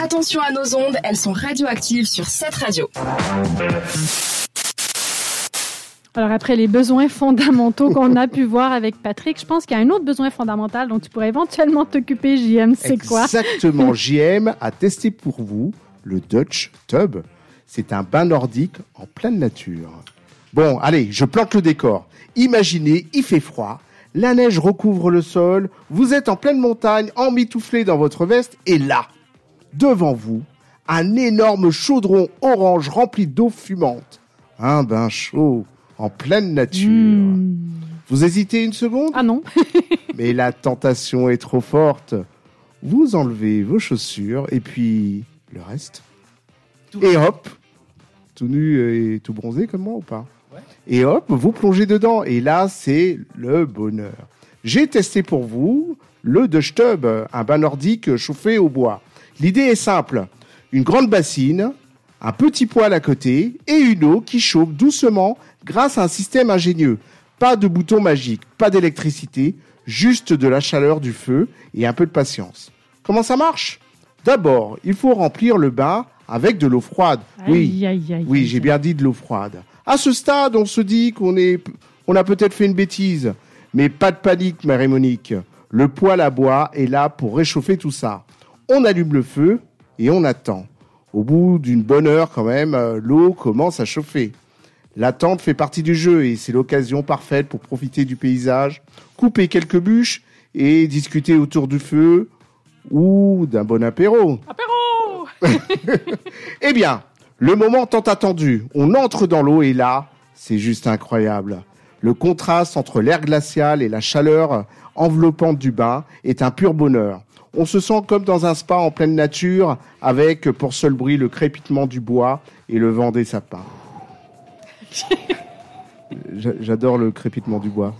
Attention à nos ondes, elles sont radioactives sur cette radio. Alors après les besoins fondamentaux qu'on a pu voir avec Patrick, je pense qu'il y a un autre besoin fondamental dont tu pourrais éventuellement t'occuper, JM. C'est quoi? Exactement. JM a testé pour vous le Dutch Tub. C'est un bain nordique en pleine nature. Bon, allez, je plante le décor. Imaginez, il fait froid, la neige recouvre le sol, vous êtes en pleine montagne, emmitouflé dans votre veste, et là, devant vous, un énorme chaudron orange rempli d'eau fumante. Un bain chaud. En pleine nature. Vous hésitez une seconde? Ah non. Mais la tentation est trop forte. Vous enlevez vos chaussures et puis le reste. Et hop, tout nu et tout bronzé comme moi ou pas? Ouais. Et hop, vous plongez dedans. Et là, c'est le bonheur. J'ai testé pour vous le Dutch Tub, un bain nordique chauffé au bois. L'idée est simple. Une grande bassine, un petit poêle à côté et une eau qui chauffe doucement grâce à un système ingénieux. Pas de bouton magique, pas d'électricité, juste de la chaleur du feu et un peu de patience. Comment ça marche? D'abord, il faut remplir le bain avec de l'eau froide. Oui, j'ai bien dit de l'eau froide. À ce stade, on se dit qu'on a peut-être fait une bêtise. Mais pas de panique, Marie-Monique. Le poêle à bois est là pour réchauffer tout ça. On allume le feu et on attend. Au bout d'une bonne heure quand même, l'eau commence à chauffer. L'attente fait partie du jeu et c'est l'occasion parfaite pour profiter du paysage, couper quelques bûches et discuter autour du feu ou d'un bon apéro. Apéro! Eh bien, le moment tant attendu, on entre dans l'eau et là, c'est juste incroyable. Le contraste entre l'air glacial et la chaleur enveloppante du bain est un pur bonheur. On se sent comme dans un spa en pleine nature avec pour seul bruit le crépitement du bois et le vent des sapins. J'adore le crépitement du bois.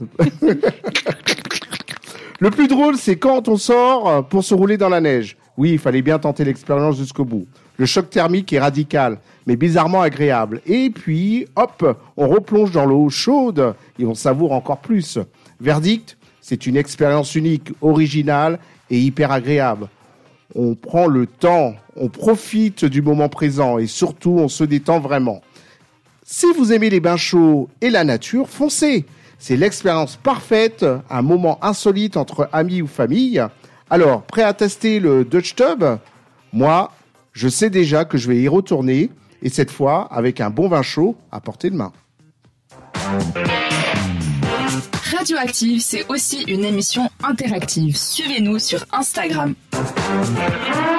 Le plus drôle, c'est quand on sort pour se rouler dans la neige. Oui, il fallait bien tenter l'expérience jusqu'au bout. Le choc thermique est radical, mais bizarrement agréable. Et puis, hop, on replonge dans l'eau chaude et on savoure encore plus. Verdict, c'est une expérience unique, originale et hyper agréable. On prend le temps, on profite du moment présent et surtout, on se détend vraiment. Si vous aimez les bains chauds et la nature, foncez. C'est l'expérience parfaite, un moment insolite entre amis ou famille. Alors, prêt à tester le Dutch Tub? Moi, je sais déjà que je vais y retourner, et cette fois avec un bon vin chaud à portée de main. Radioactive, c'est aussi une émission interactive. Suivez-nous sur Instagram.